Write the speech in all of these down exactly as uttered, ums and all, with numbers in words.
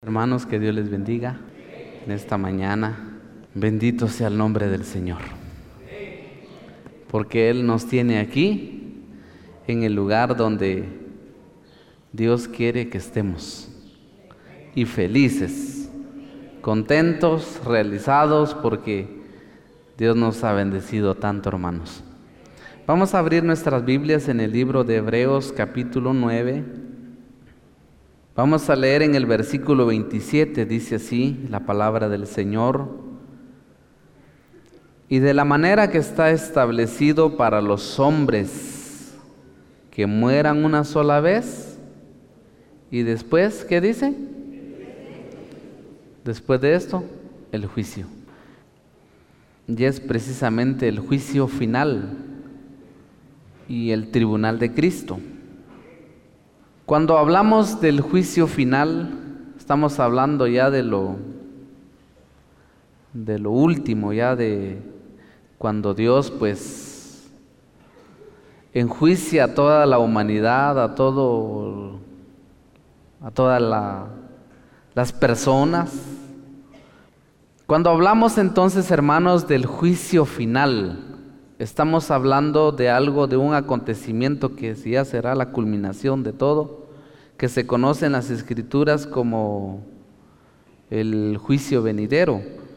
Hermanos, que Dios les bendiga en esta mañana. Bendito sea el nombre del Señor, porque Él nos tiene aquí en el lugar donde Dios quiere que estemos, y felices, contentos, realizados, porque Dios nos ha bendecido tanto, hermanos. Vamos a abrir nuestras Biblias en el libro de Hebreos capítulo nueve. Vamos a leer en el versículo veintisiete, dice así la palabra del Señor: y de la manera que está establecido para los hombres que mueran una sola vez, y después, ¿qué dice? Después de esto, el juicio. Y es precisamente el juicio final y el tribunal de Cristo. Cuando hablamos del juicio final, estamos hablando ya de lo, de lo último, ya de cuando Dios pues enjuicia a toda la humanidad, a todo, a todas la, las personas. Cuando hablamos entonces, hermanos, del juicio final, estamos hablando de algo, de un acontecimiento que ya será la culminación de todo, que se conoce en las Escrituras como el juicio venidero,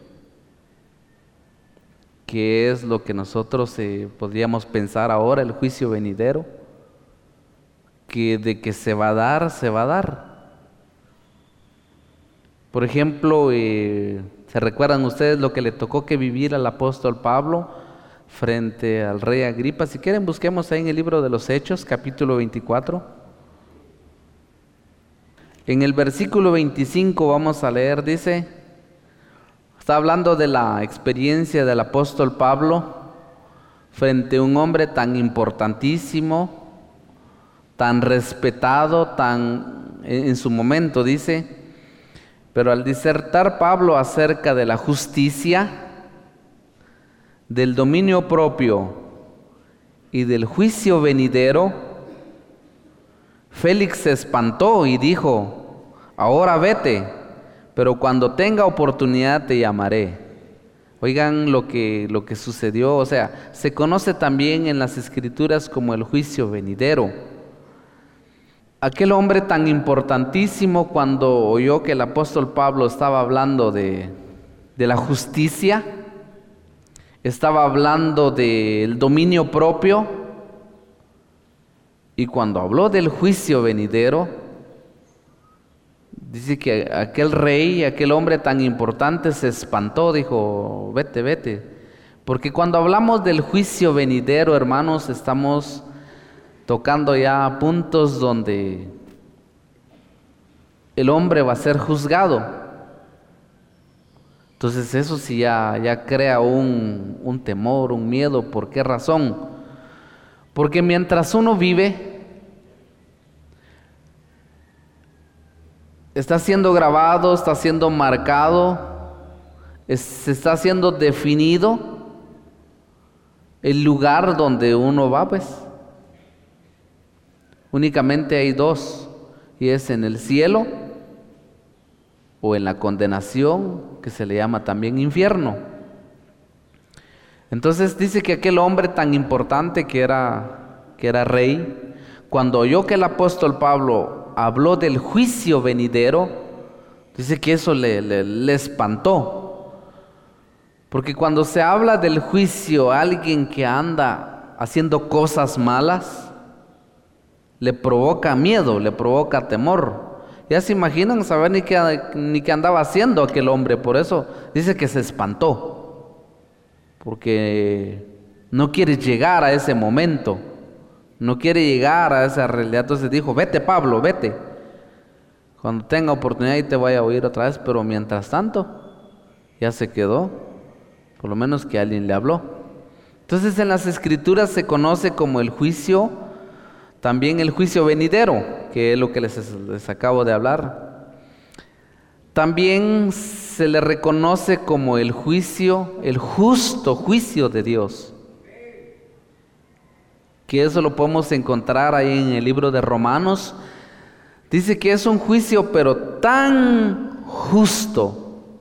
que es lo que nosotros eh, podríamos pensar ahora, el juicio venidero, que de que se va a dar, se va a dar. Por ejemplo, eh, ¿se recuerdan ustedes lo que le tocó que vivir al apóstol Pablo frente al rey Agripa? Si quieren, busquemos ahí en el libro de los Hechos, capítulo veinticuatro. En el versículo veinticinco vamos a leer, dice, está hablando de la experiencia del apóstol Pablo frente a un hombre tan importantísimo, tan respetado, tan en su momento, dice: pero al disertar Pablo acerca de la justicia, del dominio propio y del juicio venidero, Félix se espantó y dijo: ahora vete, pero cuando tenga oportunidad te llamaré. Oigan lo que, lo que sucedió, o sea, se conoce también en las Escrituras como el juicio venidero. Aquel hombre tan importantísimo, cuando oyó que el apóstol Pablo estaba hablando de, de la justicia, estaba hablando del dominio propio, y cuando habló del juicio venidero, dice que aquel rey, aquel hombre tan importante se espantó, dijo: vete, vete. Porque cuando hablamos del juicio venidero, hermanos, estamos tocando ya puntos donde el hombre va a ser juzgado. Entonces eso sí ya, ya crea un, un temor, un miedo. ¿Por qué razón? Porque mientras uno vive, está siendo grabado, está siendo marcado, es, se está siendo definido el lugar donde uno va, pues. Únicamente hay dos, y es en el cielo o en la condenación, que se le llama también infierno. Entonces dice que aquel hombre tan importante que era, que era rey, cuando oyó que el apóstol Pablo habló del juicio venidero, dice que eso le, le, le espantó. Porque cuando se habla del juicio, alguien que anda haciendo cosas malas, le provoca miedo, le provoca temor. Ya se imaginan saber ni qué, ni qué andaba haciendo aquel hombre. Por eso dice que se espantó, porque no quiere llegar a ese momento, no quiere llegar a esa realidad. Entonces dijo: vete, Pablo, vete, cuando tenga oportunidad y te vaya a oír otra vez. Pero mientras tanto ya se quedó, por lo menos que alguien le habló. Entonces en las Escrituras se conoce como el juicio, también el juicio venidero, que es lo que les, les acabo de hablar. También se le reconoce como el juicio, el justo juicio de Dios, que eso lo podemos encontrar ahí en el libro de Romanos. Dice que es un juicio pero tan justo.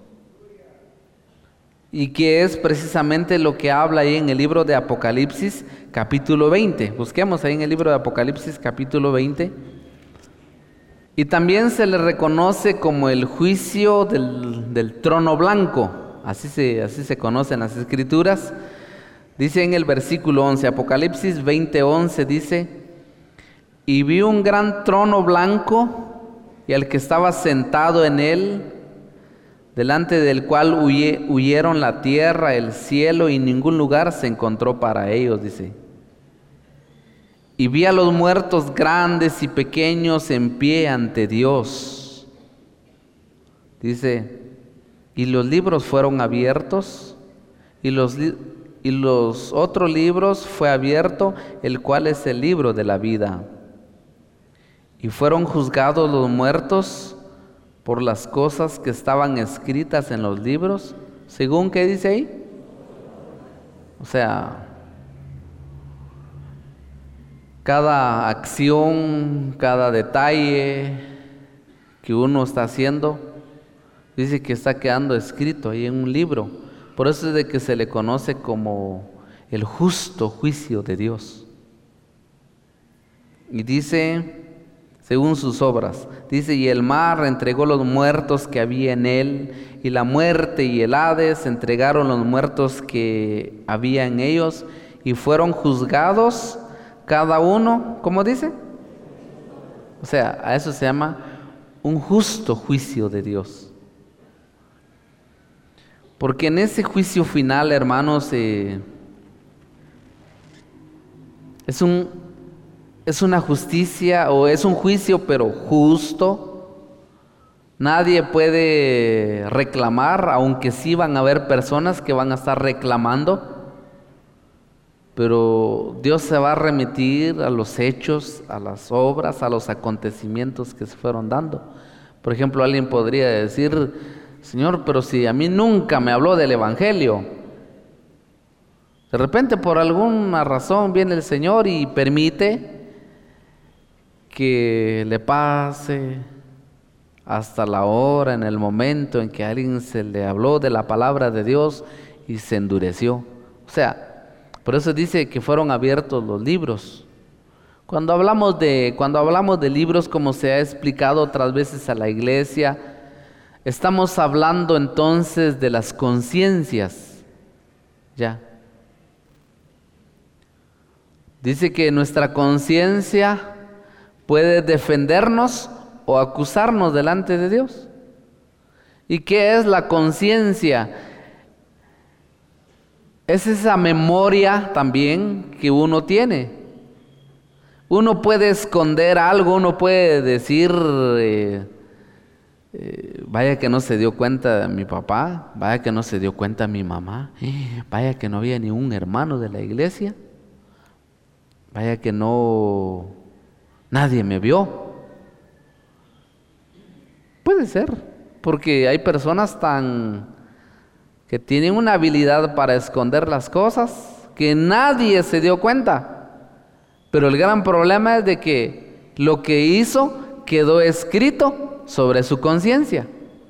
Y que es precisamente lo que habla ahí en el libro de Apocalipsis, capítulo veinte. Busquemos ahí en el libro de Apocalipsis, capítulo veinte. Y también se le reconoce como el juicio del, del trono blanco. Así se, así se conocen las escrituras. Dice en el versículo once, Apocalipsis veinte, once, dice: y vi un gran trono blanco y al que estaba sentado en él, delante del cual huye, huyeron la tierra, el cielo, y ningún lugar se encontró para ellos, dice. Y vi a los muertos grandes y pequeños en pie ante Dios. Dice, y los libros fueron abiertos, y los, y los otros libros fue abierto, el cual es el libro de la vida. Y fueron juzgados los muertos por las cosas que estaban escritas en los libros, según ¿qué dice ahí? O sea, cada acción, cada detalle que uno está haciendo, dice que está quedando escrito ahí en un libro. Por eso es de que se le conoce como el justo juicio de Dios. Y dice, según sus obras, dice, y el mar entregó los muertos que había en él, y la muerte y el Hades entregaron los muertos que había en ellos, y fueron juzgados cada uno, ¿cómo dice? O sea, a eso se llama un justo juicio de Dios. Porque en ese juicio final, hermanos, eh, es un Es una justicia o es un juicio, pero justo. Nadie puede reclamar, aunque sí van a haber personas que van a estar reclamando. Pero Dios se va a remitir a los hechos, a las obras, a los acontecimientos que se fueron dando. Por ejemplo, alguien podría decir, Señor, pero si a mí nunca me habló del Evangelio. De repente, por alguna razón, viene el Señor y permite que le pase hasta la hora, en el momento en que a alguien se le habló de la palabra de Dios y se endureció. O sea, por eso dice que fueron abiertos los libros. Cuando hablamos de, cuando hablamos de libros, como se ha explicado otras veces a la iglesia, estamos hablando entonces de las conciencias. Ya. Dice que nuestra conciencia puede defendernos o acusarnos delante de Dios. ¿Y qué es la conciencia? Es esa memoria también que uno tiene. Uno puede esconder algo, uno puede decir, eh, eh, vaya que no se dio cuenta mi papá, vaya que no se dio cuenta mi mamá, eh, vaya que no había ni un hermano de la iglesia, vaya que no... nadie me vio. Puede ser, porque hay personas tan que tienen una habilidad para esconder las cosas que nadie se dio cuenta. Pero el gran problema es de que lo que hizo quedó escrito sobre su conciencia.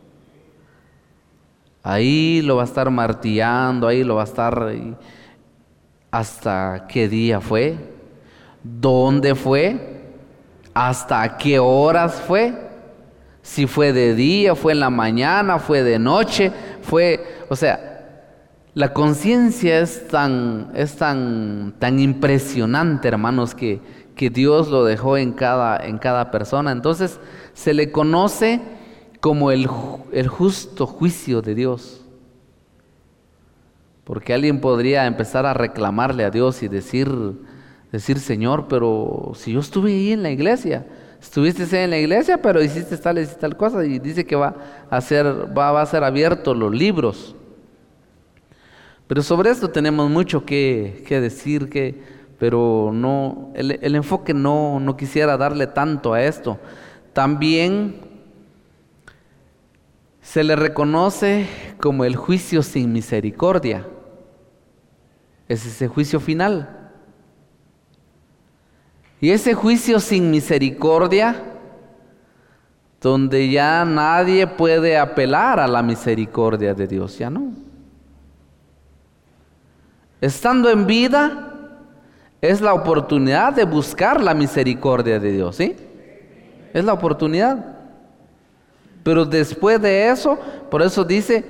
Ahí lo va a estar martillando, ahí lo va a estar ahí, hasta qué día fue, dónde fue, hasta qué horas fue, si fue de día, fue en la mañana, fue de noche, fue, o sea, la conciencia es tan, es tan, tan impresionante, hermanos, que, que Dios lo dejó en cada, en cada persona. Entonces se le conoce como el, el justo juicio de Dios. Porque alguien podría empezar a reclamarle a Dios y decir, decir, Señor, pero si yo estuve ahí en la iglesia, estuviste en la iglesia, pero hiciste tal y tal cosa, y dice que va a ser, va, va a ser abiertos los libros. Pero sobre esto tenemos mucho que, que decir, que, pero no, el, el enfoque no, no quisiera darle tanto a esto. También se le reconoce como el juicio sin misericordia. Es ese juicio final. Y ese juicio sin misericordia donde ya nadie puede apelar a la misericordia de Dios, ya no. Estando en vida, es la oportunidad de buscar la misericordia de Dios, ¿sí? Es la oportunidad. Pero después de eso, por eso dice,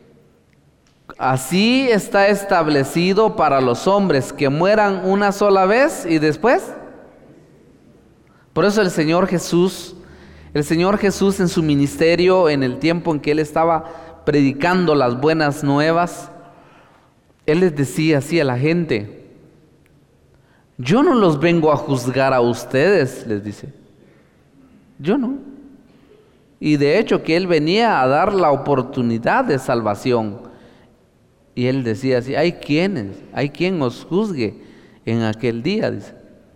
así está establecido para los hombres que mueran una sola vez y después. Por eso el Señor Jesús, el Señor Jesús en su ministerio, en el tiempo en que Él estaba predicando las buenas nuevas, Él les decía así a la gente: yo no los vengo a juzgar a ustedes, les dice. Yo no. Y de hecho que Él venía a dar la oportunidad de salvación. Y Él decía así: hay quienes, hay quien os juzgue en aquel día, dice.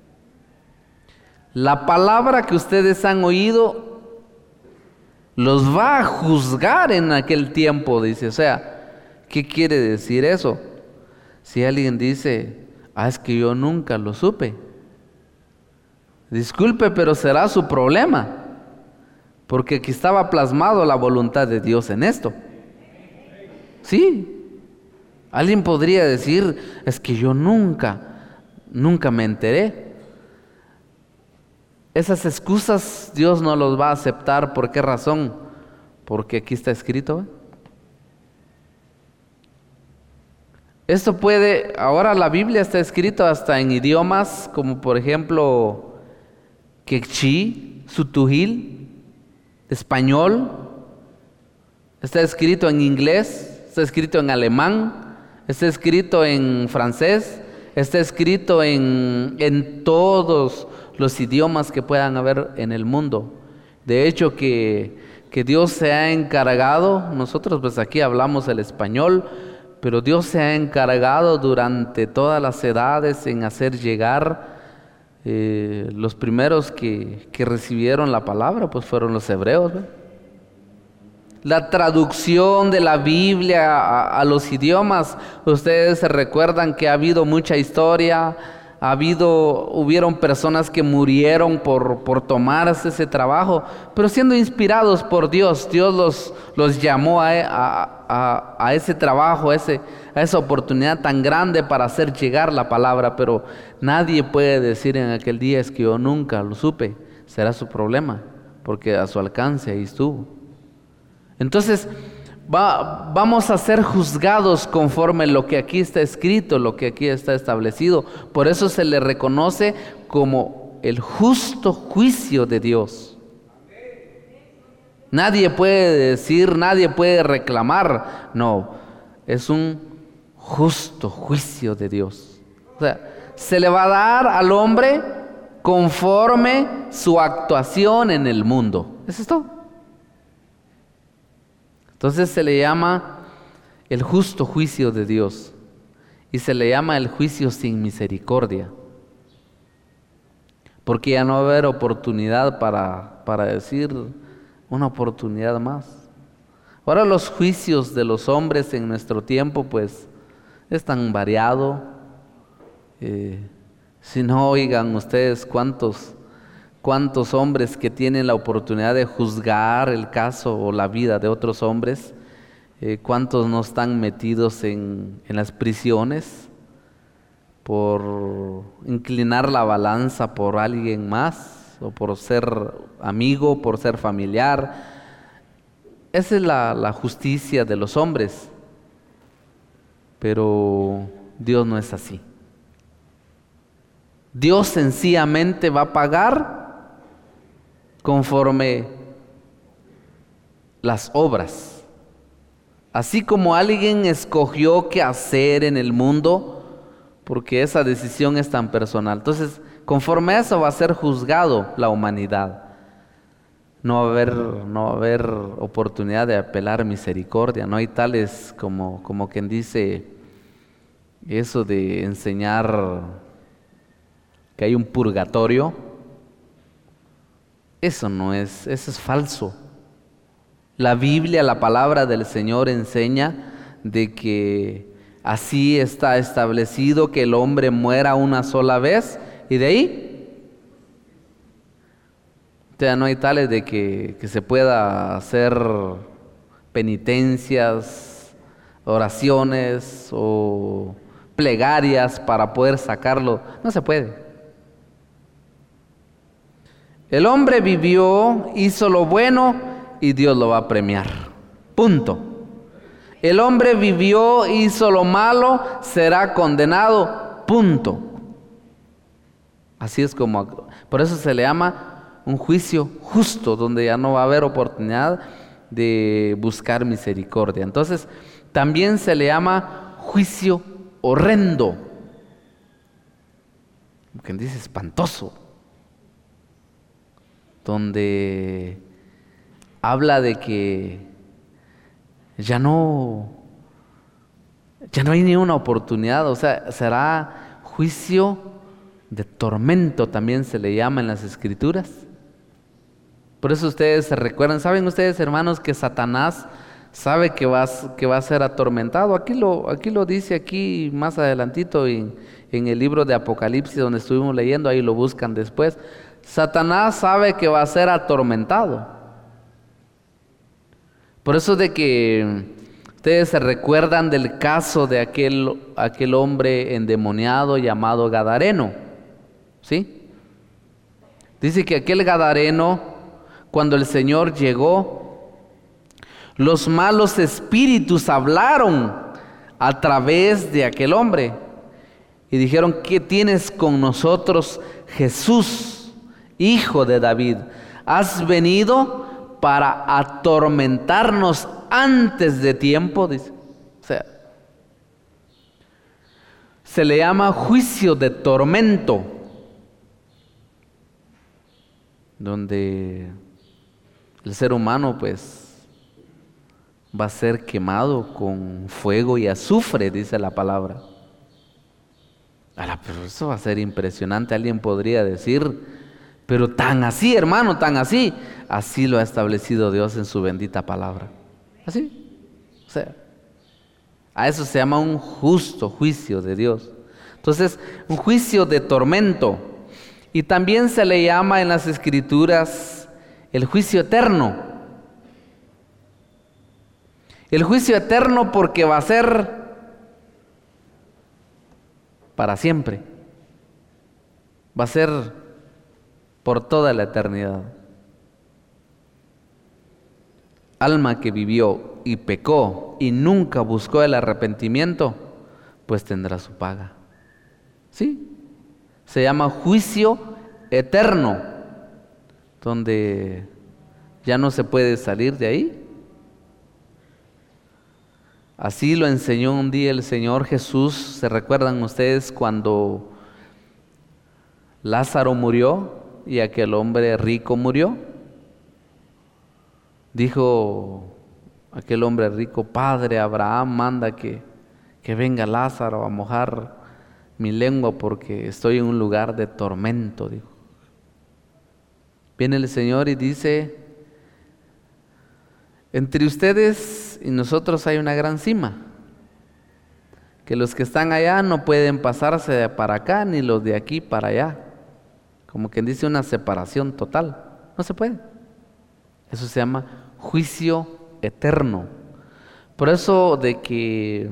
La palabra que ustedes han oído los va a juzgar en aquel tiempo, dice. O sea, ¿qué quiere decir eso? Si alguien dice: ah, es que yo nunca lo supe. Disculpe, pero será su problema, porque aquí estaba plasmado la voluntad de Dios en esto. Sí. Alguien podría decir: es que yo nunca, nunca me enteré. Esas excusas Dios no los va a aceptar. ¿Por qué razón? Porque aquí está escrito, ¿eh? Esto puede, ahora la Biblia está escrita hasta en idiomas como por ejemplo quechí, sutujil, español, está escrito en inglés, está escrito en alemán, está escrito en francés, está escrito en, en todos los idiomas que puedan haber en el mundo. De hecho que, que Dios se ha encargado, nosotros pues aquí hablamos el español, pero Dios se ha encargado durante todas las edades en hacer llegar eh, los primeros que, que recibieron la palabra, pues fueron los hebreos, ¿ve? La traducción de la Biblia a, a los idiomas, ustedes se recuerdan que ha habido mucha historia. Ha habido, hubieron personas que murieron por, por tomarse ese trabajo, pero siendo inspirados por Dios, Dios los, los llamó a, a, a, a ese trabajo, a, ese, a esa oportunidad tan grande para hacer llegar la palabra. Pero nadie puede decir en aquel día: es que yo nunca lo supe. Será su problema, porque a su alcance ahí estuvo. Entonces, Va, vamos a ser juzgados conforme lo que aquí está escrito, lo que aquí está establecido. Por eso se le reconoce como el justo juicio de Dios. Nadie puede decir, nadie puede reclamar. No, es un justo juicio de Dios. O sea, se le va a dar al hombre conforme su actuación en el mundo. Eso es todo. Entonces se le llama el justo juicio de Dios y se le llama el juicio sin misericordia, porque ya no va a haber oportunidad para, para decir una oportunidad más. Ahora los juicios de los hombres en nuestro tiempo pues es tan variado. Eh, si no, oigan ustedes cuántos ¿Cuántos hombres que tienen la oportunidad de juzgar el caso o la vida de otros hombres, eh, cuántos no están metidos en, en las prisiones por inclinar la balanza por alguien más o por ser amigo, por ser familiar? Esa es la, la justicia de los hombres, pero Dios no es así. Dios sencillamente va a pagar conforme las obras. Así como alguien escogió qué hacer en el mundo, porque esa decisión es tan personal. Entonces, conforme a eso va a ser juzgado la humanidad. No va a haber, no va a haber oportunidad de apelar misericordia. No hay tales como, como quien dice eso de enseñar que hay un purgatorio. Eso no es, eso es falso. La Biblia, la palabra del Señor enseña de que así está establecido que el hombre muera una sola vez y de ahí O sea, no hay tales de que, que se pueda hacer penitencias, oraciones o plegarias para poder sacarlo. No se puede. El hombre vivió, hizo lo bueno y Dios lo va a premiar. Punto. El hombre vivió, hizo lo malo, será condenado. Punto. Así es como, por eso se le llama un juicio justo, donde ya no va a haber oportunidad de buscar misericordia. Entonces, también se le llama juicio horrendo. Como quien dice, espantoso. Donde habla de que ya no, ya no hay ni una oportunidad, o sea, será juicio de tormento, también se le llama en las Escrituras. Por eso ustedes se recuerdan, ¿saben ustedes, hermanos, que Satanás sabe que va, que va a ser atormentado? Aquí lo, aquí lo dice, aquí más adelantito en, en el libro de Apocalipsis, donde estuvimos leyendo, ahí lo buscan después. Satanás sabe que va a ser atormentado. Por eso de que ustedes se recuerdan del caso de aquel, aquel hombre endemoniado llamado Gadareno, ¿sí? Dice que aquel Gadareno, cuando el Señor llegó, los malos espíritus hablaron a través de aquel hombre y dijeron: ¿qué tienes con nosotros, Jesús, hijo de David? ¿Has venido para atormentarnos antes de tiempo? Dice. O sea, se le llama juicio de tormento, donde el ser humano pues va a ser quemado con fuego y azufre, dice la palabra. Ahora, pero eso va a ser impresionante. Alguien podría decir: pero tan así, hermano, tan así. Así lo ha establecido Dios en su bendita palabra. Así. O sea, a eso se llama un justo juicio de Dios. Entonces, un juicio de tormento. Y también se le llama en las Escrituras el juicio eterno. El juicio eterno porque va a ser para siempre. Va a ser por toda la eternidad. Alma que vivió y pecó y nunca buscó el arrepentimiento, pues tendrá su paga. ¿Sí? Se llama juicio eterno, donde ya no se puede salir de ahí. Así lo enseñó un día el Señor Jesús. ¿Se recuerdan ustedes cuando Lázaro murió y aquel hombre rico murió? Dijo aquel hombre rico: Padre Abraham, manda que, que venga Lázaro a mojar mi lengua porque estoy en un lugar de tormento, dijo. Viene el Señor y dice: entre ustedes y nosotros hay una gran cima, que los que están allá no pueden pasarse de para acá, ni los de aquí para allá. Como quien dice, una separación total. No se puede. Eso se llama juicio eterno. Por eso de que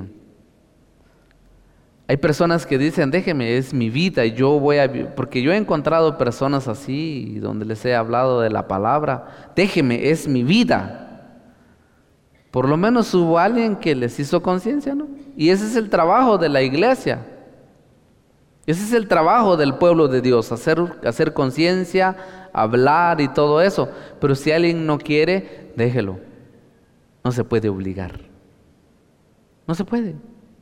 hay personas que dicen: déjeme, es mi vida, y yo voy a vivir. Porque yo he encontrado personas así, donde les he hablado de la palabra: déjeme, es mi vida. Por lo menos hubo alguien que les hizo conciencia, ¿no? Y ese es el trabajo de la iglesia. Ese es el trabajo del pueblo de Dios, hacer, hacer conciencia, hablar y todo eso. Pero si alguien no quiere, déjelo. No se puede obligar. No se puede.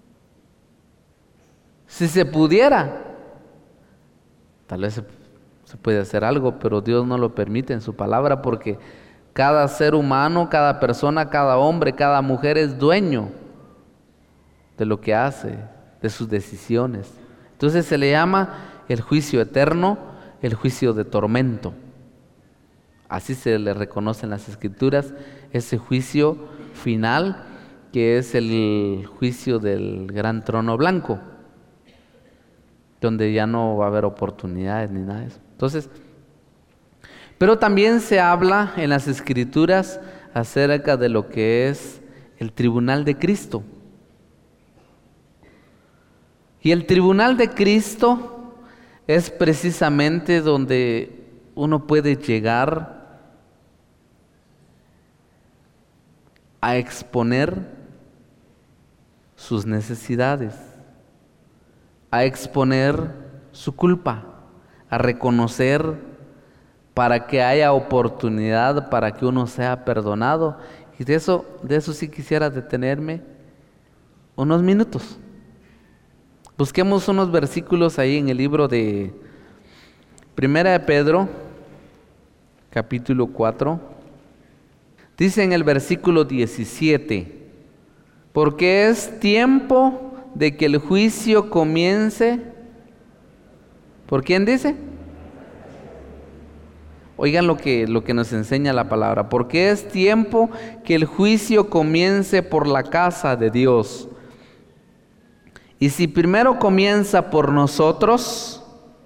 Si se pudiera, tal vez se, se puede hacer algo, pero Dios no lo permite en su palabra, porque cada ser humano, cada persona, cada hombre, cada mujer es dueño de lo que hace, de sus decisiones. Entonces se le llama el juicio eterno, el juicio de tormento. Así se le reconoce en las Escrituras ese juicio final, que es el juicio del gran trono blanco, donde ya no va a haber oportunidades ni nada de eso. Entonces, Pero también se habla en las Escrituras acerca de lo que es el tribunal de Cristo. Y el tribunal de Cristo es precisamente donde uno puede llegar a exponer sus necesidades, a exponer su culpa, a reconocer para que haya oportunidad para que uno sea perdonado. Y de eso, de eso sí quisiera detenerme unos minutos. Busquemos unos versículos ahí en el libro de Primera de Pedro, capítulo cuatro. Dice en el versículo diecisiete: porque es tiempo de que el juicio comience. ¿Por quién dice? Oigan lo que, lo que nos enseña la palabra. Porque es tiempo que el juicio comience por la casa de Dios. Y si primero comienza por nosotros,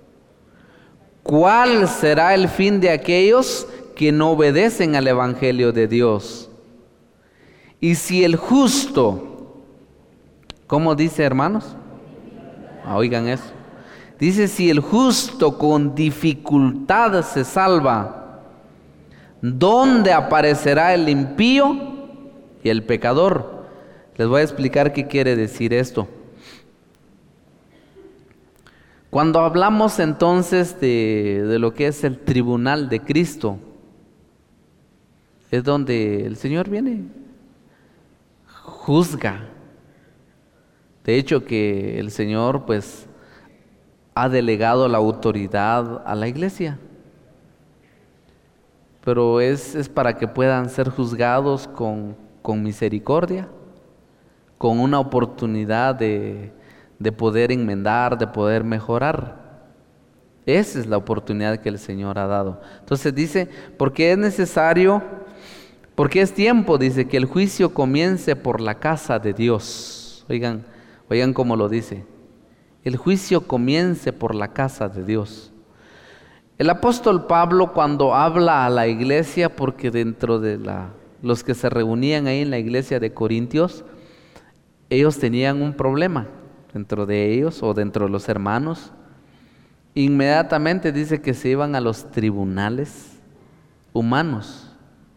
¿cuál será el fin de aquellos que no obedecen al Evangelio de Dios? Y si el justo, ¿cómo dice, hermanos? Ah, oigan eso. Dice, si el justo con dificultad se salva, ¿dónde aparecerá el impío y el pecador? Les voy a explicar qué quiere decir esto. Cuando hablamos entonces de, de lo que es el tribunal de Cristo, es donde el Señor viene, juzga. De hecho que el Señor pues ha delegado la autoridad a la iglesia, pero es, es para que puedan ser juzgados con, con misericordia, con una oportunidad de, de poder enmendar, de poder mejorar. Esa es la oportunidad que el Señor ha dado. Entonces dice, porque es necesario, porque es tiempo, dice, que el juicio comience por la casa de Dios. Oigan, oigan cómo lo dice. El juicio comience por la casa de Dios. El apóstol Pablo, cuando habla a la iglesia, porque dentro de la, los que se reunían ahí en la iglesia de Corintios, ellos tenían un problema dentro de ellos o dentro de los hermanos. Inmediatamente dice que se iban a los tribunales humanos.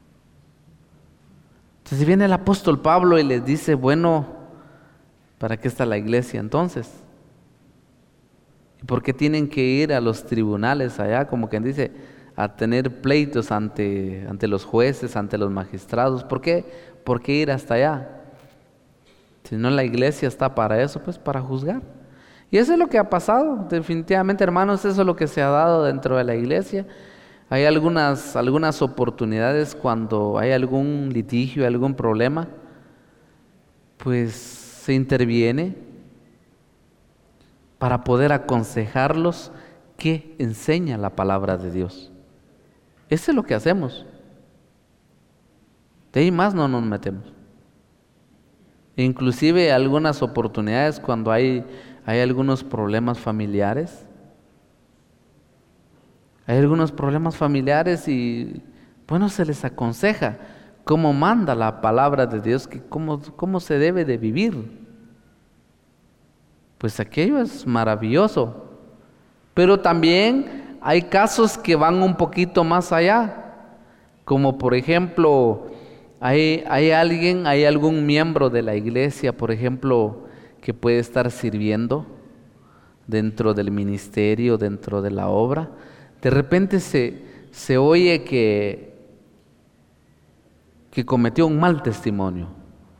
Entonces viene el apóstol Pablo y les dice, bueno, ¿para qué está la iglesia entonces? ¿Y por qué tienen que ir a los tribunales allá, como quien dice, a tener pleitos ante, ante los jueces, ante los magistrados? ¿Por qué? ¿Por qué ir hasta allá? Si no, la iglesia está para eso, pues para juzgar. Y eso es lo que ha pasado, definitivamente, hermanos, eso es lo que se ha dado dentro de la iglesia. Hay algunas, algunas oportunidades cuando hay algún litigio, algún problema, pues se interviene para poder aconsejarlos qué enseña la palabra de Dios. Eso es lo que hacemos. De ahí más no nos metemos. Inclusive algunas oportunidades cuando hay, hay algunos problemas familiares. Hay algunos problemas familiares y bueno, se les aconseja cómo manda la palabra de Dios, que cómo, cómo se debe de vivir. Pues aquello es maravilloso. Pero también hay casos que van un poquito más allá. Como por ejemplo, hay, hay alguien, hay algún miembro de la iglesia, por ejemplo, que puede estar sirviendo dentro del ministerio, dentro de la obra. De repente se, se oye que, que cometió un mal testimonio.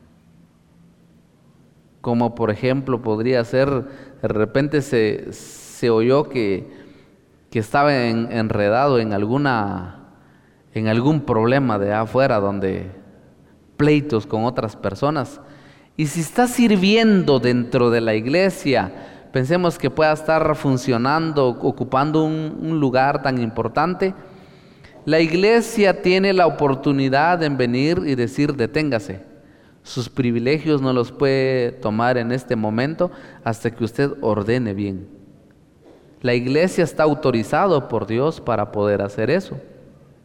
Como por ejemplo podría ser, de repente se, se oyó que, que estaba en, enredado en, alguna, en algún problema de afuera, donde pleitos con otras personas. Y si está sirviendo dentro de la iglesia, pensemos que pueda estar funcionando, ocupando un, un lugar tan importante, la iglesia tiene la oportunidad en venir y decir, deténgase. Sus privilegios no los puede tomar en este momento hasta que usted ordene bien. La iglesia está autorizado por Dios para poder hacer eso.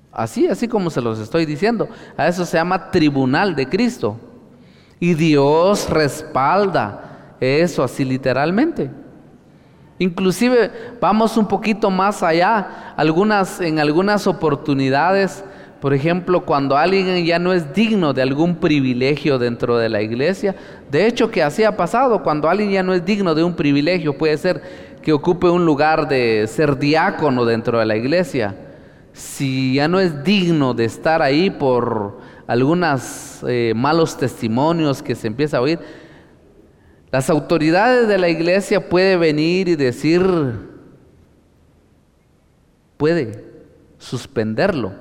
Así, así como se los estoy diciendo. A eso se llama tribunal de Cristo. Y Dios respalda eso así literalmente. Inclusive vamos un poquito más allá. Algunas, en algunas oportunidades, por ejemplo, cuando alguien ya no es digno de algún privilegio dentro de la iglesia. De hecho, que así ha pasado. Cuando alguien ya no es digno de un privilegio, puede ser que ocupe un lugar de ser diácono dentro de la iglesia. Si ya no es digno de estar ahí por algunos eh, malos testimonios que se empieza a oír, las autoridades de la iglesia pueden venir y decir, puede suspenderlo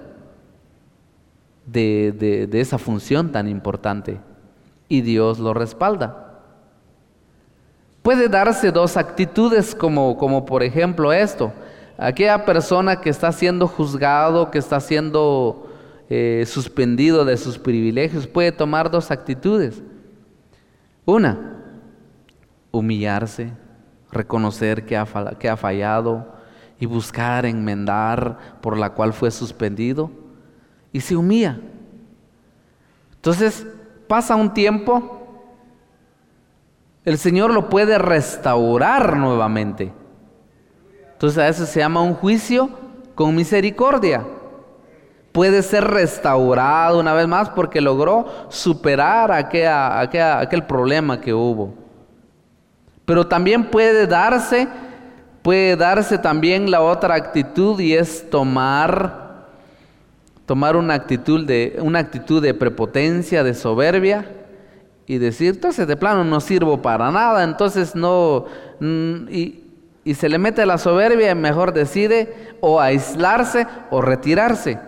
de, de, de esa función tan importante, y Dios lo respalda. Puede darse dos actitudes, como, como por ejemplo esto. Aquella persona que está siendo juzgado, que está siendo eh, suspendido de sus privilegios, puede tomar dos actitudes. Una, humillarse, reconocer que ha, que ha fallado y buscar enmendar por la cual fue suspendido, y se humilla. Entonces pasa un tiempo, el Señor lo puede restaurar nuevamente. Entonces a eso se llama un juicio con misericordia. Puede ser restaurado una vez más porque logró superar aquella, aquella, aquel problema que hubo. Pero también puede darse, puede darse también la otra actitud, y es tomar, tomar una actitud de, una actitud de prepotencia, de soberbia, y decir, entonces de plano no sirvo para nada, entonces no, y, y se le mete la soberbia y mejor decide o aislarse o retirarse.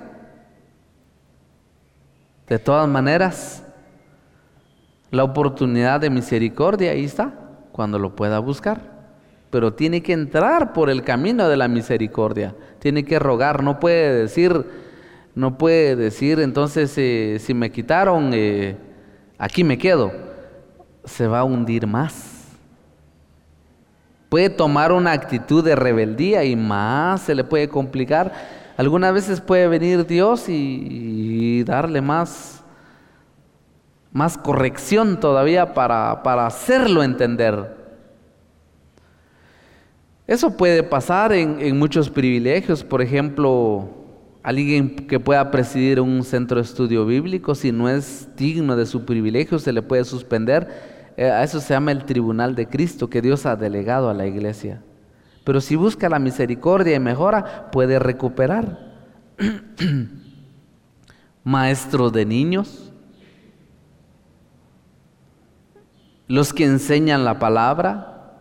De todas maneras, la oportunidad de misericordia ahí está, cuando lo pueda buscar. Pero tiene que entrar por el camino de la misericordia, tiene que rogar, no puede decir, no puede decir, entonces eh, si me quitaron, eh, aquí me quedo. Se va a hundir más. Puede tomar una actitud de rebeldía y más se le puede complicar. Algunas veces puede venir Dios y, y darle más, más corrección todavía para, para hacerlo entender. Eso puede pasar en, en muchos privilegios. Por ejemplo, alguien que pueda presidir un centro de estudio bíblico, si no es digno de su privilegio, se le puede suspender. Eh, a eso se llama el tribunal de Cristo, que Dios ha delegado a la iglesia. Pero si busca la misericordia y mejora, puede recuperar. Maestros de niños, los que enseñan la palabra.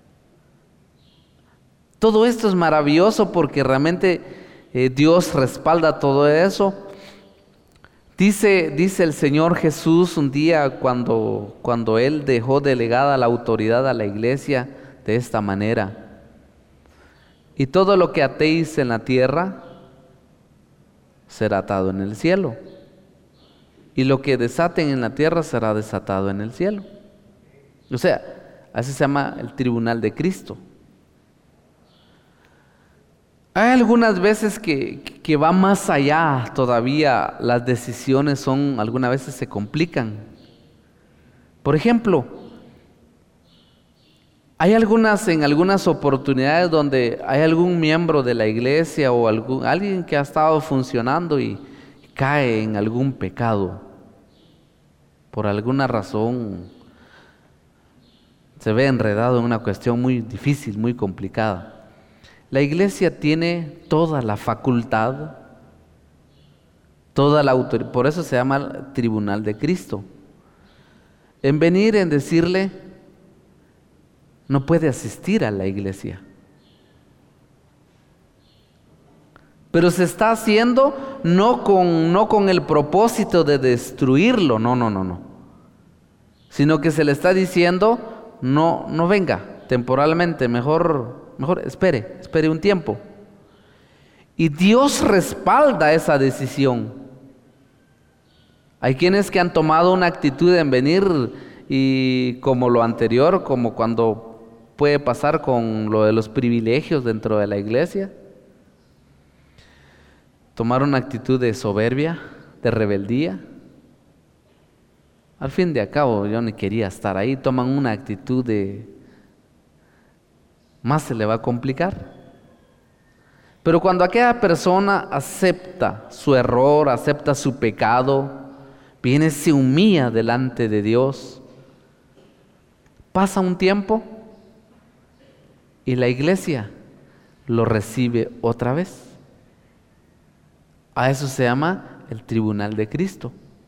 Todo esto es maravilloso porque realmente eh, Dios respalda todo eso. Dice, dice el Señor Jesús un día cuando, cuando Él dejó delegada la autoridad a la iglesia de esta manera: y todo lo que atéis en la tierra será atado en el cielo, y lo que desaten en la tierra será desatado en el cielo. O sea, así se llama el tribunal de Cristo. Hay algunas veces que, que va más allá todavía, las decisiones son, algunas veces se complican. Por ejemplo, hay algunas, en algunas oportunidades donde hay algún miembro de la iglesia o algún, alguien que ha estado funcionando y cae en algún pecado. Por alguna razón se ve enredado en una cuestión muy difícil, muy complicada. La iglesia tiene toda la facultad, toda la autoridad, por eso se llama el tribunal de Cristo, en venir en decirle: no puede asistir a la iglesia. Pero se está haciendo no con, no con el propósito de destruirlo, no, no, no, no. Sino que se le está diciendo: no, no venga temporalmente, mejor... Mejor espere, espere un tiempo. Y Dios respalda esa decisión. Hay quienes que han tomado una actitud en venir y como lo anterior, como cuando puede pasar con lo de los privilegios dentro de la iglesia. tomar una actitud de soberbia, de rebeldía. Al fin de cabo yo ni quería estar ahí. Toman una actitud de más se le va a complicar. Pero cuando aquella persona acepta su error, acepta su pecado, viene, se humilla delante de Dios, pasa un tiempo y la iglesia lo recibe otra vez. A eso se llama el tribunal de Cristo.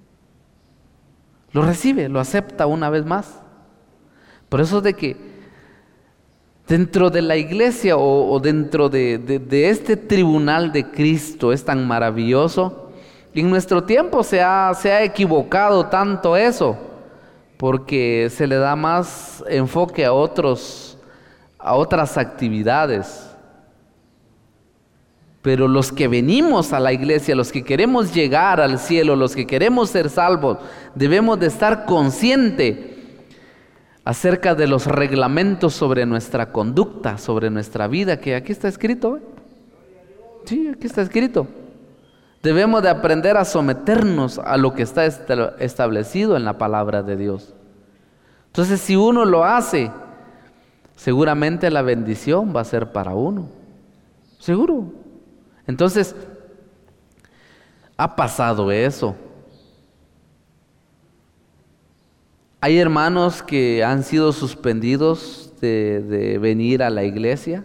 Lo recibe, lo acepta una vez más. Por eso de que dentro de la iglesia o, o dentro de, de, de este tribunal de Cristo es tan maravilloso. En nuestro tiempo se ha, se ha equivocado tanto eso, porque se le da más enfoque a otros, a otras actividades. Pero los que venimos a la iglesia, los que queremos llegar al cielo, los que queremos ser salvos, debemos de estar conscientes acerca de los reglamentos sobre nuestra conducta, sobre nuestra vida, que aquí está escrito. ¿eh? Sí, aquí está escrito. Debemos de aprender a someternos a lo que está establecido en la palabra de Dios. Entonces, si uno lo hace, seguramente la bendición va a ser para uno. Seguro. Entonces, ha pasado eso. Hay hermanos que han sido suspendidos de, de venir a la iglesia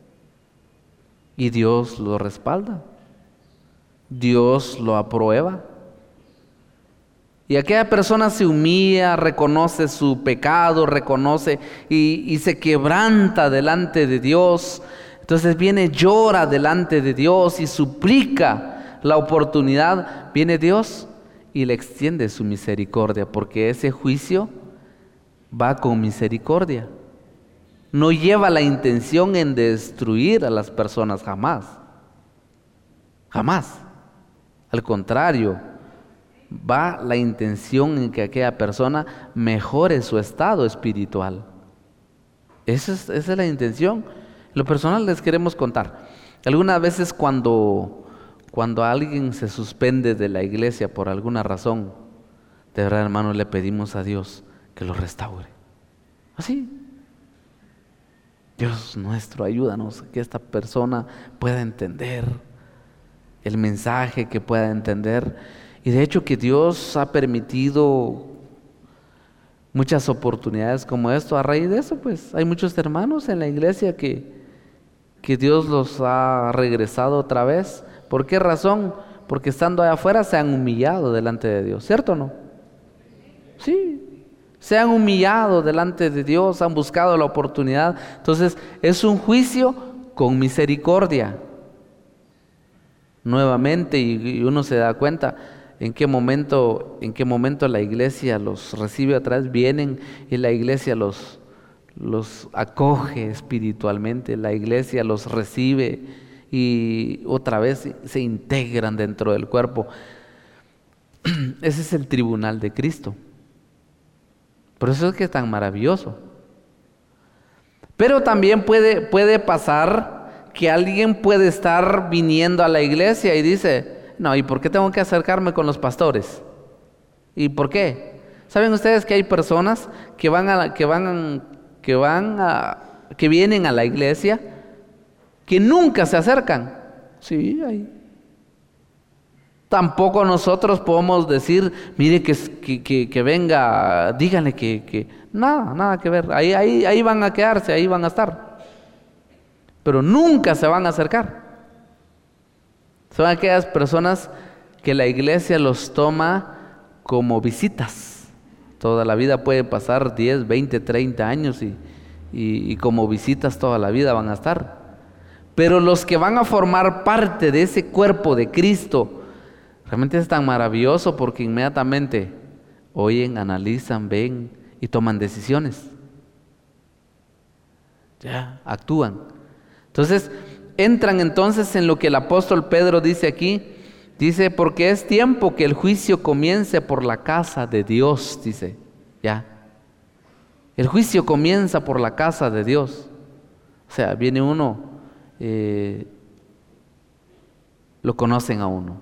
y Dios lo respalda. Dios lo aprueba. Y aquella persona se humilla, reconoce su pecado, reconoce y, y se quebranta delante de Dios. Entonces viene, llora delante de Dios y suplica la oportunidad. Viene Dios y le extiende su misericordia, porque ese juicio va con misericordia. No lleva la intención en destruir a las personas, jamás. Jamás. Al contrario, va la intención en que aquella persona mejore su estado espiritual. Esa es, esa es la intención. En lo personal les queremos contar. Algunas veces cuando... Cuando alguien se suspende de la iglesia por alguna razón, de verdad, hermano, le pedimos a Dios que lo restaure. Así. Dios nuestro, ayúdanos que esta persona pueda entender el mensaje, que pueda entender. Y de hecho que Dios ha permitido muchas oportunidades como esto. A raíz de eso, pues, hay muchos hermanos en la iglesia que, que Dios los ha regresado otra vez. ¿Por qué razón? Porque estando allá afuera se han humillado delante de Dios, ¿cierto o no? Sí, se han humillado delante de Dios, han buscado la oportunidad. Entonces es un juicio con misericordia. Nuevamente, y, y uno se da cuenta en qué momento, en qué momento la iglesia los recibe atrás, vienen y la iglesia los, los acoge espiritualmente, la iglesia los recibe y otra vez se integran dentro del cuerpo. Ese es el tribunal de Cristo. Por eso es que es tan maravilloso. Pero también puede, puede pasar que alguien puede estar viniendo a la iglesia y dice, no, ¿y por qué tengo que acercarme con los pastores? ¿Y por qué? ¿Saben ustedes que hay personas que van a, que van, que van a, que vienen a la iglesia que nunca se acercan? Sí, hay. Tampoco nosotros podemos decir, mire que, que, que, que venga, díganle que, que nada, nada que ver. Ahí, ahí, ahí van a quedarse, ahí van a estar. Pero nunca se van a acercar. Son aquellas personas que la iglesia los toma como visitas. Toda la vida puede pasar diez, veinte, treinta años y, y, y como visitas toda la vida van a estar. Pero los que van a formar parte de ese cuerpo de Cristo, realmente es tan maravilloso porque inmediatamente oyen, analizan, ven y toman decisiones. Ya, actúan. Entonces, entran entonces en lo que el apóstol Pedro dice aquí. Dice, porque es tiempo que el juicio comience por la casa de Dios, dice. Ya. El juicio comienza por la casa de Dios. O sea, viene uno... Eh, lo conocen a uno,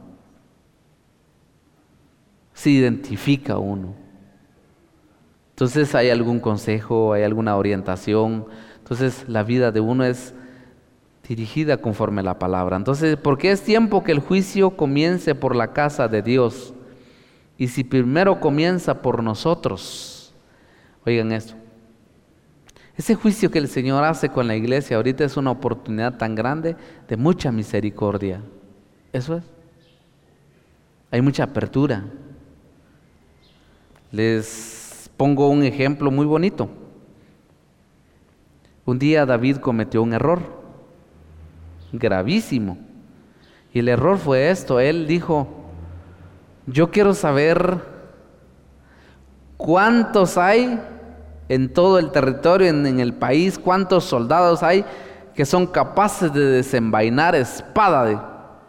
se identifica a uno. Entonces hay algún consejo, hay alguna orientación. Entonces la vida de uno es dirigida conforme a la palabra. Entonces, porque es tiempo que el juicio comience por la casa de Dios. Y si primero comienza por nosotros, oigan esto, ese juicio que el Señor hace con la iglesia ahorita es una oportunidad tan grande de mucha misericordia. Eso es. Hay mucha apertura. Les pongo un ejemplo muy bonito. Un día David cometió un error gravísimo. Y el error fue esto. Él dijo: yo quiero saber cuántos hay en todo el territorio, en, en el país, cuántos soldados hay que son capaces de desenvainar espada. De...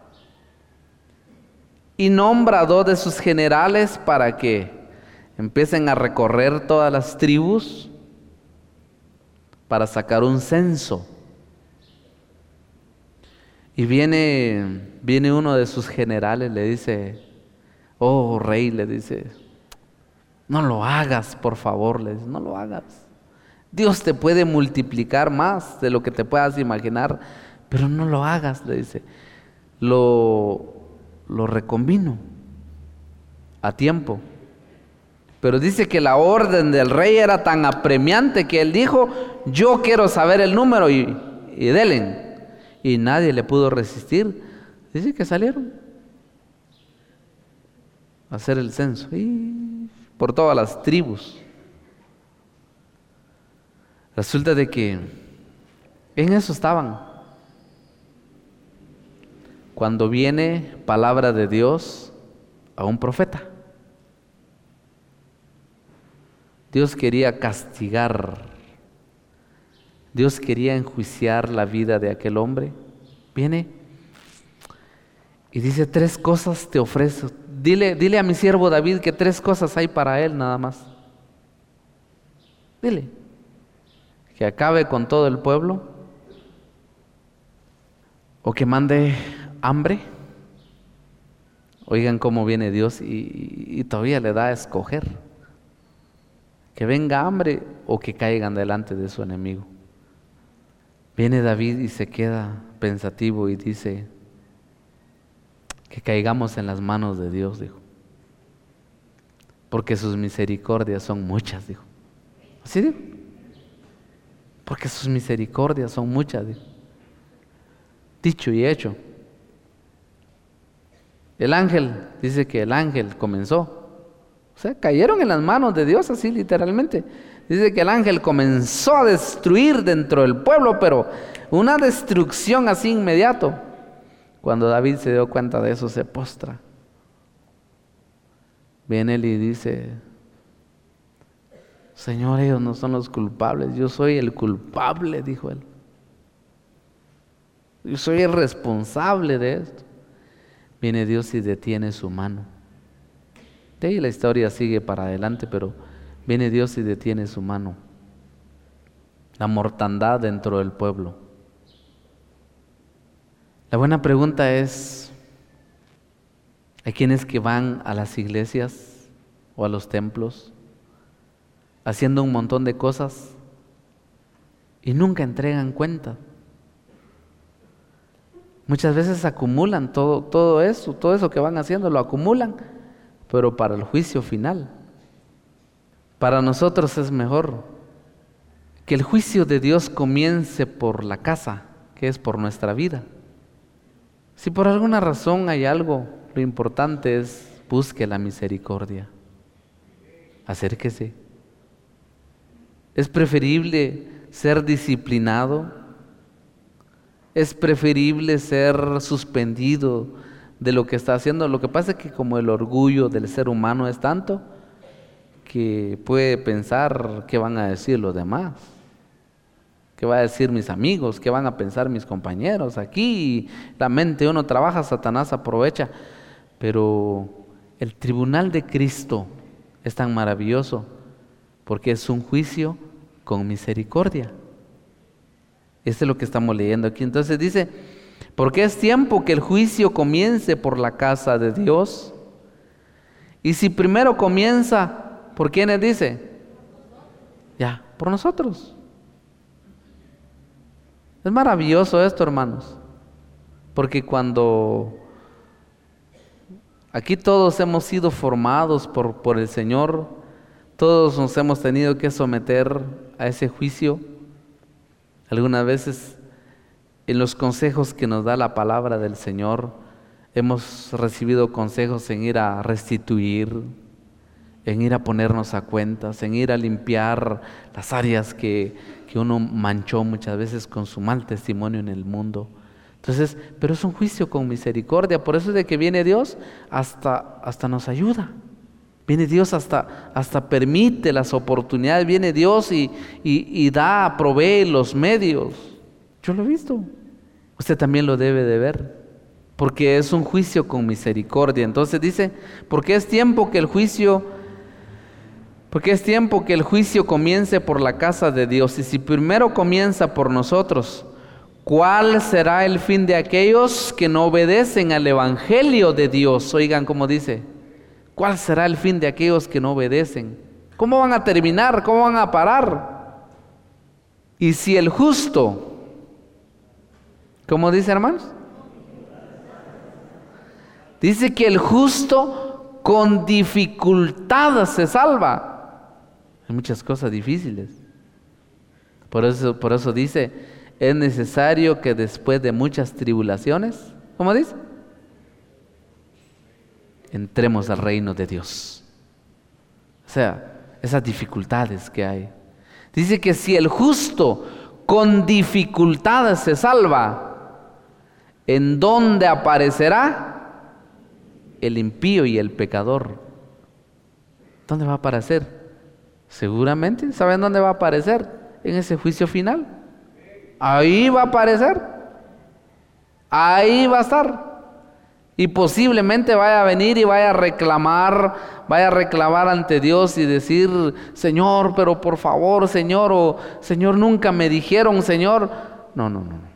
Y nombra a dos de sus generales para que empiecen a recorrer todas las tribus para sacar un censo. Y viene, viene uno de sus generales, le dice: oh rey, le dice, no lo hagas, por favor, le dice, no lo hagas. Dios te puede multiplicar más de lo que te puedas imaginar, pero no lo hagas, le dice. Lo, lo recombino a tiempo. Pero dice que la orden del rey era tan apremiante que él dijo: yo quiero saber el número y, y delen. Y nadie le pudo resistir. Dice que salieron a hacer el censo y por todas las tribus. Resulta de que en eso estaban. Cuando viene palabra de Dios a un profeta. Dios quería castigar, Dios quería enjuiciar la vida de aquel hombre. Viene y dice: tres cosas te ofrezco. Dile, dile a mi siervo David que tres cosas hay para él nada más. Dile que acabe con todo el pueblo, o que mande hambre. Oigan cómo viene Dios y, y todavía le da a escoger. Que venga hambre o que caigan delante de su enemigo. Viene David y se queda pensativo y dice: que caigamos en las manos de Dios, dijo. Porque sus misericordias son muchas, dijo. ¿Así dijo? Porque sus misericordias son muchas, dijo. Dicho y hecho. El ángel, dice que el ángel comenzó. O sea, cayeron en las manos de Dios, así literalmente. Dice que el ángel comenzó a destruir dentro del pueblo, pero una destrucción así inmediato. Cuando David se dio cuenta de eso, se postra. Viene él y dice: Señor, ellos no son los culpables, yo soy el culpable, dijo él. Yo soy el responsable de esto. Viene Dios y detiene su mano. De ahí la historia sigue para adelante, pero viene Dios y detiene su mano. La mortandad dentro del pueblo. La buena pregunta es: ¿hay quienes que van a las iglesias o a los templos haciendo un montón de cosas y nunca entregan cuenta? Muchas veces acumulan todo, todo eso, todo eso que van haciendo lo acumulan, pero para el juicio final. Para nosotros es mejor que el juicio de Dios comience por la casa, que es por nuestra vida. Si por alguna razón hay algo, lo importante es busque la misericordia. Acérquese. Es preferible ser disciplinado, es preferible ser suspendido de lo que está haciendo. Lo que pasa es que como el orgullo del ser humano es tanto que puede pensar qué van a decir los demás, qué va a decir mis amigos, qué van a pensar mis compañeros. Aquí la mente uno trabaja, Satanás aprovecha, pero el tribunal de Cristo es tan maravilloso porque es un juicio con misericordia. Esto es lo que estamos leyendo aquí. Entonces dice porque es tiempo que el juicio comience por la casa de Dios. Y si primero comienza, ¿por quiénes dice? Ya, por nosotros. Es maravilloso esto, hermanos, porque cuando aquí todos hemos sido formados por, por el Señor, todos nos hemos tenido que someter a ese juicio. Algunas veces en los consejos que nos da la palabra del Señor, hemos recibido consejos en ir a restituir, en ir a ponernos a cuentas, en ir a limpiar las áreas que, que uno manchó muchas veces con su mal testimonio en el mundo. Entonces, pero es un juicio con misericordia, por eso es de que viene Dios hasta, hasta nos ayuda. Viene Dios hasta, hasta permite las oportunidades, viene Dios y, y, y da, provee los medios. Yo lo he visto. Usted también lo debe de ver, porque es un juicio con misericordia. Entonces dice, porque es tiempo que el juicio, porque es tiempo que el juicio comience por la casa de Dios. Y si primero comienza por nosotros, ¿cuál será el fin de aquellos que no obedecen al evangelio de Dios? Oigan cómo dice, ¿cuál será el fin de aquellos que no obedecen? ¿Cómo van a terminar? ¿Cómo van a parar? Y si el justo, ¿cómo dice, hermanos? Dice que el justo con dificultad se salva. Hay muchas cosas difíciles. Por eso, por eso dice, es necesario que después de muchas tribulaciones, ¿cómo dice? Entremos al reino de Dios. O sea, esas dificultades que hay. Dice que si el justo con dificultades se salva, ¿en dónde aparecerá el impío y el pecador? ¿Dónde va a aparecer? Seguramente, ¿saben dónde va a aparecer? En ese juicio final. Ahí va a aparecer. Ahí va a estar. Y posiblemente vaya a venir y vaya a reclamar, vaya a reclamar ante Dios y decir, Señor, pero por favor, Señor, o Señor, nunca me dijeron, Señor. No, no, no.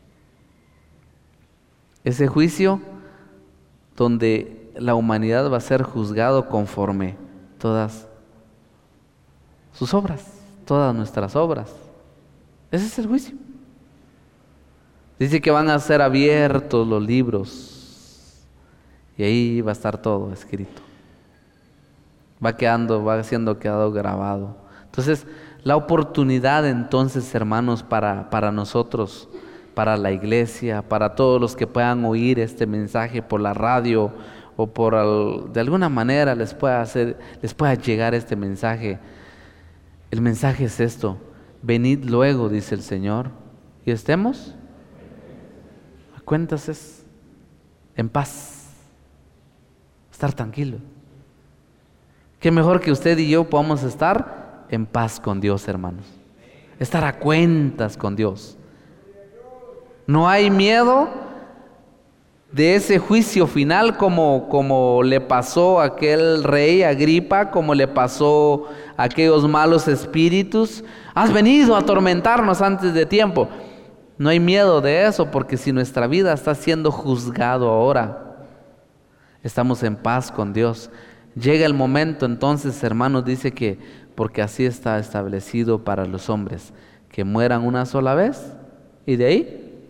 Ese juicio donde la humanidad va a ser juzgado conforme todas sus obras, todas nuestras obras. Ese es el juicio. Dice que van a ser abiertos los libros. Y ahí va a estar todo escrito. Va quedando, va siendo quedado grabado. Entonces, la oportunidad entonces, hermanos, para, para nosotros, para la iglesia, para todos los que puedan oír este mensaje por la radio o por al, de alguna manera les pueda hacer, les pueda llegar este mensaje. El mensaje es esto: venid luego, dice el Señor, y estemos a cuentas es en paz. Estar tranquilo. Qué mejor que usted y yo podamos estar en paz con Dios, hermanos. Estar a cuentas con Dios. No hay miedo de ese juicio final como, como le pasó a aquel rey Agripa, como le pasó a aquellos malos espíritus. Has venido a atormentarnos antes de tiempo. No hay miedo de eso, porque si nuestra vida está siendo juzgado ahora, estamos en paz con Dios. Llega el momento entonces, hermanos, dice que porque así está establecido para los hombres, que mueran una sola vez y de ahí.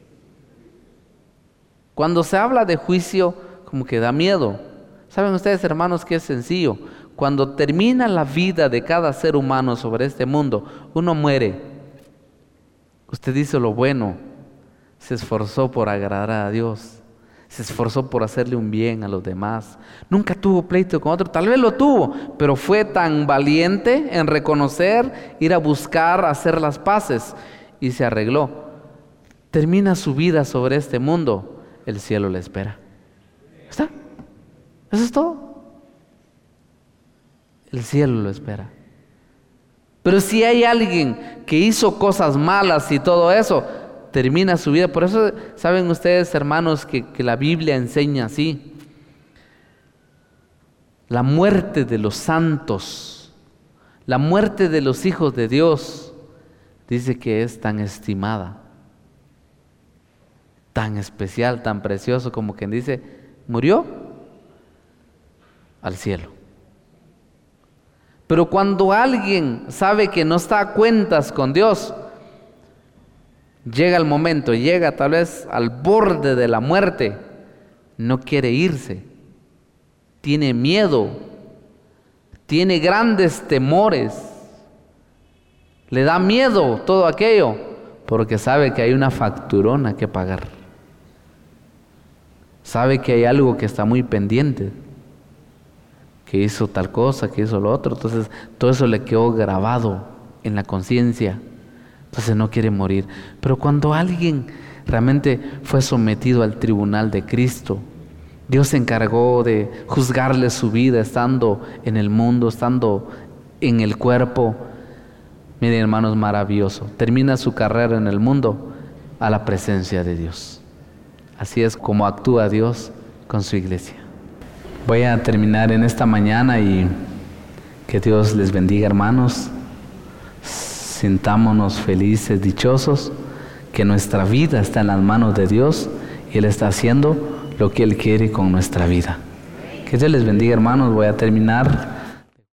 Cuando se habla de juicio, como que da miedo. ¿Saben ustedes, hermanos, que es sencillo? Cuando termina la vida de cada ser humano sobre este mundo, uno muere. Usted hizo lo bueno, se esforzó por agradar a Dios. Se esforzó por hacerle un bien a los demás. Nunca tuvo pleito con otro. Tal vez lo tuvo, pero fue tan valiente en reconocer, ir a buscar, hacer las paces, y se arregló. Termina su vida sobre este mundo, el cielo le espera. ¿Está? Eso es todo. El cielo lo espera. Pero si hay alguien que hizo cosas malas y todo eso, termina su vida. Por eso saben ustedes, hermanos, que, que la Biblia enseña así: la muerte de los santos, la muerte de los hijos de Dios, dice que es tan estimada, tan especial, tan precioso, como quien dice, murió al cielo. Pero cuando alguien sabe que no está a cuentas con Dios, llega el momento, llega tal vez al borde de la muerte, no quiere irse, tiene miedo, tiene grandes temores, le da miedo todo aquello, porque sabe que hay una facturona que pagar, sabe que hay algo que está muy pendiente, que hizo tal cosa, que hizo lo otro. Entonces todo eso le quedó grabado en la conciencia, entonces no quiere morir. Pero cuando alguien realmente fue sometido al tribunal de Cristo, Dios se encargó de juzgarle su vida estando en el mundo, estando en el cuerpo. Miren, hermanos, maravilloso, termina su carrera en el mundo a la presencia de Dios. Así es como actúa Dios con su iglesia. Voy a terminar en esta mañana y que Dios les bendiga, hermanos. Sintámonos felices, dichosos, que nuestra vida está en las manos de Dios y Él está haciendo lo que Él quiere con nuestra vida. Que Dios les bendiga, hermanos. Voy a terminar